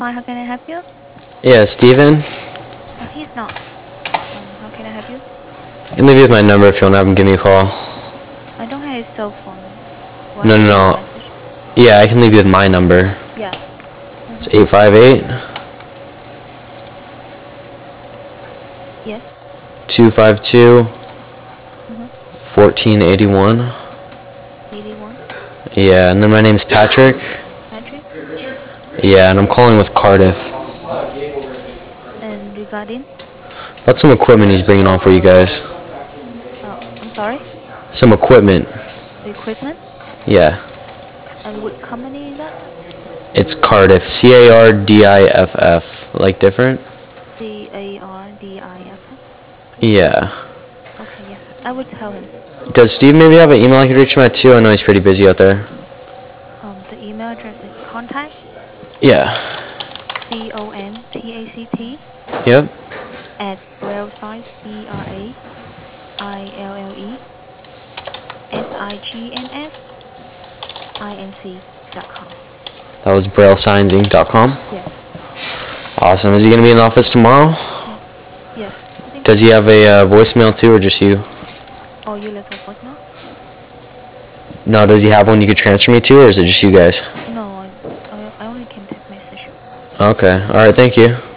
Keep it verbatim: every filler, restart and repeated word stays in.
line. How can I help you? Yeah, Steven. Uh, he's not. Um, how can I help you? I can leave you with my number if you want to have him give me a call. I don't have his cell phone. Will I No, no, leave you a no. message? Yeah, I can leave you with my number. Yeah. It's Mm-hmm. eight five eight, Yes. two five two, Mm-hmm. fourteen eighty-one. eighty-one. Yeah, and then my name's Patrick. Patrick. Yeah, and I'm calling with Cardiff. And regarding? What's some equipment he's bringing on for you guys? Uh, I'm sorry. Some equipment. The equipment. Yeah. And what company is that? It's Cardiff. C A R D I F F. Like different? C A R D I F. Yeah. Okay. Yeah. I will tell him. Does Steve maybe have an email I could reach him at too? I know he's pretty busy out there. Um, the email address is contact. Yeah. C O N T A C T. Yep. At Braille Signs. B R A I L L E S I G N S I N C dot com. That was braille signs inc dot com. Yes. Awesome. Is he going to be in the office tomorrow? Yes. Yes. I think Does so. he have a uh, voicemail too, or just you? Oh, you left a voicemail? No, does he have one you could transfer me to, or is it just you guys? No, I, I, I only can take message. Okay. All right. Thank you.